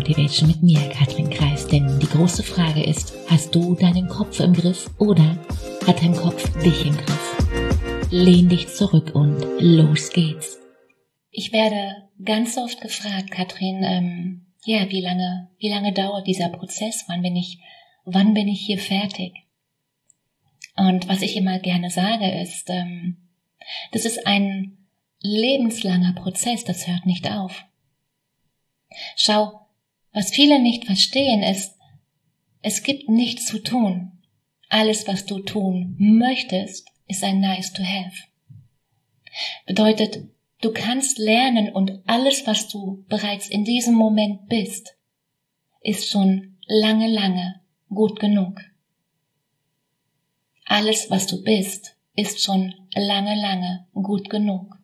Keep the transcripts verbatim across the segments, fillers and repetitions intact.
Motivation mit mir, Katrin Kreis, denn die große Frage ist, hast du deinen Kopf im Griff oder hat dein Kopf dich im Griff? Lehn dich zurück und los geht's. Ich werde ganz oft gefragt, Katrin, ähm, ja, wie lange, wie lange dauert dieser Prozess? Wann bin ich, wann bin ich hier fertig? Und was ich immer gerne sage ist, ähm, das ist ein lebenslanger Prozess, das hört nicht auf. Schau, was viele nicht verstehen ist, es gibt nichts zu tun. Alles, was du tun möchtest, ist ein nice to have. Bedeutet, du kannst lernen und alles, was du bereits in diesem Moment bist, ist schon lange, lange gut genug. Alles, was du bist, ist schon lange, lange gut genug.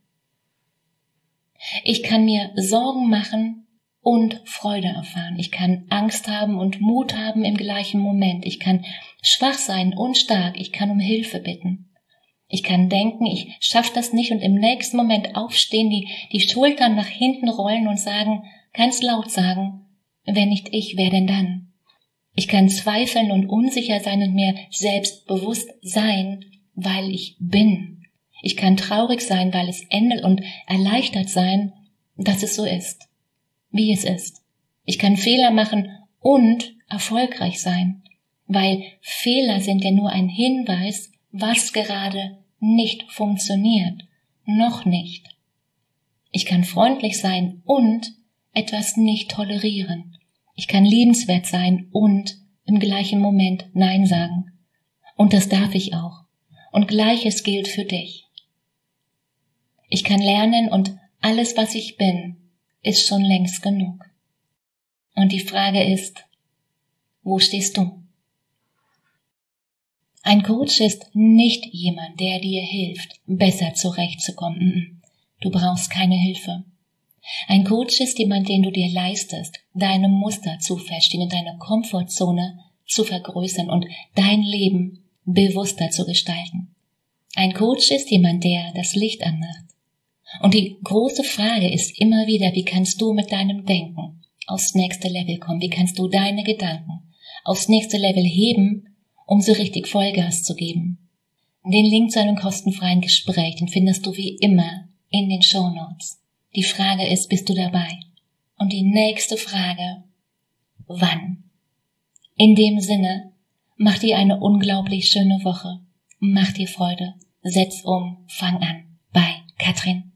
Ich kann mir Sorgen machen und Freude erfahren. Ich kann Angst haben und Mut haben im gleichen Moment. Ich kann schwach sein und stark. Ich kann um Hilfe bitten. Ich kann denken, ich schaffe das nicht und im nächsten Moment aufstehen, die, die Schultern nach hinten rollen und sagen, ganz laut sagen, wenn nicht ich, wer denn dann? Ich kann zweifeln und unsicher sein und mir selbstbewusst sein, weil ich bin. Ich kann traurig sein, weil es endet und erleichtert sein, dass es so ist, wie es ist. Ich kann Fehler machen und erfolgreich sein, weil Fehler sind ja nur ein Hinweis, was gerade nicht funktioniert, noch nicht. Ich kann freundlich sein und etwas nicht tolerieren. Ich kann liebenswert sein und im gleichen Moment Nein sagen. Und das darf ich auch. Und Gleiches gilt für dich. Ich kann lernen und alles, was ich bin, ist schon längst genug. Und die Frage ist, wo stehst du? Ein Coach ist nicht jemand, der dir hilft, besser zurechtzukommen. Du brauchst keine Hilfe. Ein Coach ist jemand, den du dir leistest, deine Muster zu verstehen und deine Komfortzone zu vergrößern und dein Leben bewusster zu gestalten. Ein Coach ist jemand, der das Licht anmacht. Und die große Frage ist immer wieder, wie kannst du mit deinem Denken aufs nächste Level kommen? Wie kannst du deine Gedanken aufs nächste Level heben, um so richtig Vollgas zu geben? Den Link zu einem kostenfreien Gespräch, den findest du wie immer in den Shownotes. Die Frage ist, bist du dabei? Und die nächste Frage, wann? In dem Sinne, mach dir eine unglaublich schöne Woche. Mach dir Freude. Setz um, fang an. Bei Katrin.